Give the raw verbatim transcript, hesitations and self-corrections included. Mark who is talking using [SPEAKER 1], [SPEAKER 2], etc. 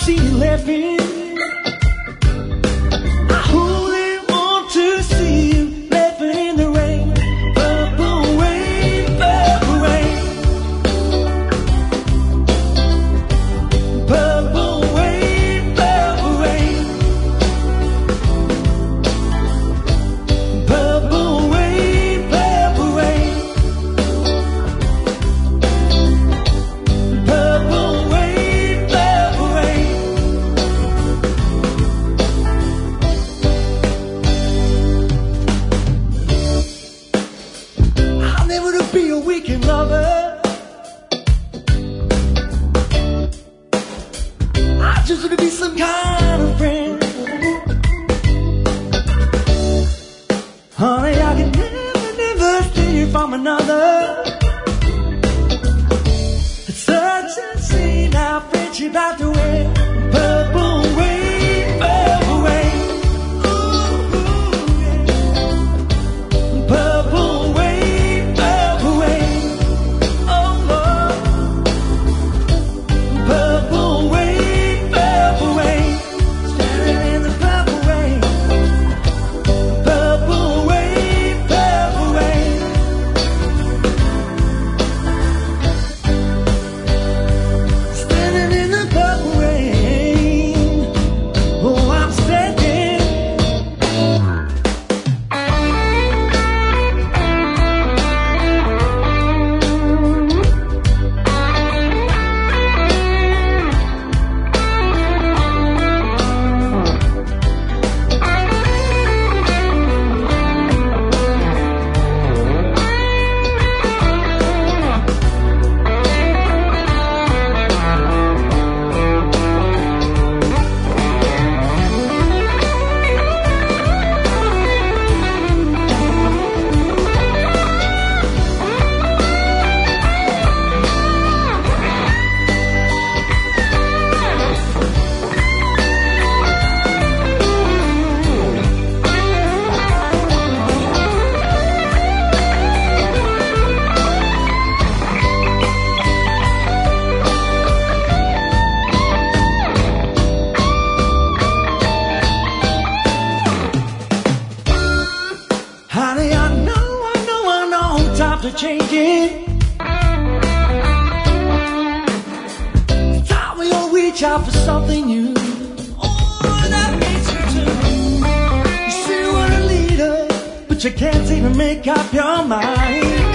[SPEAKER 1] see you laughing. I only want to see you laughing in the rain. Purple rain, purple rain. Purple rain, purple rain. Purple rain, purple rain. Purple rain, purple rain. I'll never be a weekend lover. I just want to be some kind of friend. Honey, I can never, never steal from another. It's such a scene, our friendship out the way. Purple rain, purple rain. Ooh, ooh, yeah. Purple rain, purple rain. Oh, Lord. Purple rain, purple rain. Standing in the purple rain. Purple rain, purple rain. Standing in the purple rain. Oh, I'm standing. Honey, I know, I know, I know, time to change it. Time we all reach out for something new. Oh, that makes you too. You say you want a leader, but you can't seem to make up your mind.